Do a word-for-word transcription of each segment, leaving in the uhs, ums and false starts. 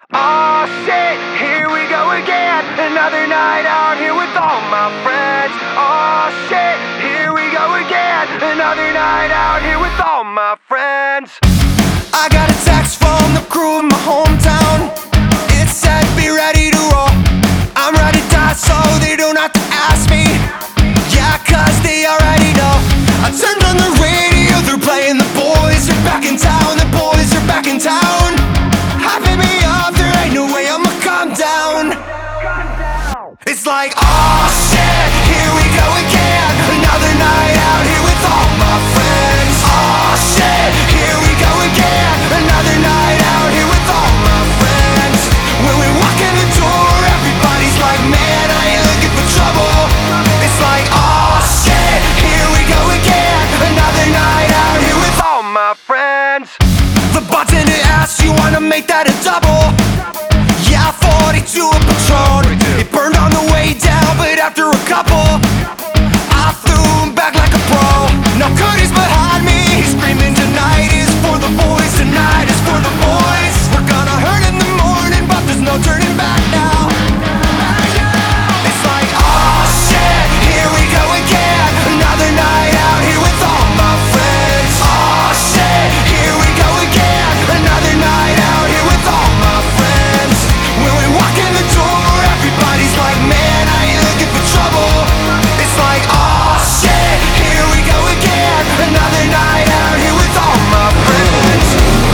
Oh shit, here we go again. Another night out here with all my friends. Oh shit, here we go again. Another night out here with all my friends. I got a text from the crew in my hometown. It said be ready to roll. I'm ready to die so they don't have to ask me. Yeah, cause they already know. I turned on the radio, they're playing The Boys are back in town. The boys are back in town. Hyping me up, there ain't no way I'ma calm down. It's like, oh shit, here we go again. Another night out here with all my friends. Oh shit, here we go again. Another night out here with all my friends. When we walk in the door, everybody's like, man, I ain't looking for trouble. It's like, oh shit, here we go again. Another night out here with all my friends. The bartender asks, you wanna make that a double? Yeah, forty-two a Patron. It burned on the way down, but after a couple I threw him back like a pro. Now Cody's behind me, he's screaming, tonight is for the boys. Tonight is for the boys. We're gonna hurt in the morning, but there's no turning back now. It's like, oh shit, here we go again. Another night out here with all my friends. Oh shit, here we go again. Another night out here with all my friends. When we walk in the door, everybody's like, man, I ain't looking for trouble. It's like, oh shit, here we go again. Another night out here with all my friends.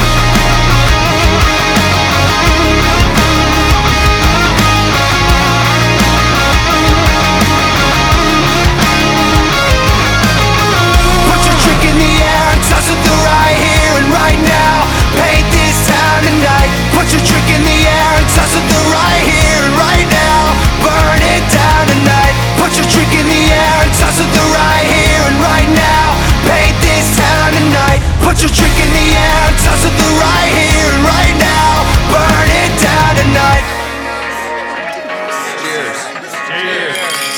Put your drink in the air and toss it the right here and right now. Paint this town tonight. Put your drink in the air and toss it the right here and right now. Burn it down tonight. Put your drink in the air and toss it the right here and right now. Paint this town tonight. Put your drink in the air and toss it the right here and right now. Burn it down tonight. Cheers. Cheers.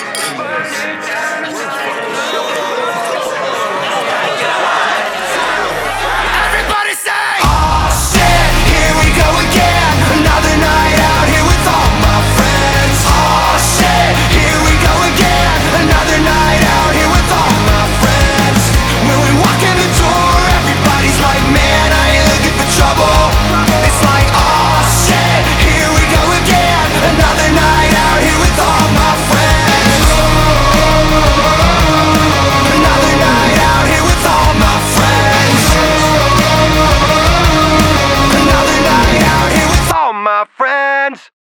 Everybody say, oh shit, here we go again. Another night out here with all my friends. Oh shit, here we go again. Another night out here with all my friends. When we walk in the door, everybody's like, man, I ain't looking for trouble. It's like, oh shit, here we go again. Another night out here with all my friends. Another night out here with all my friends. Another night out here with all my friends.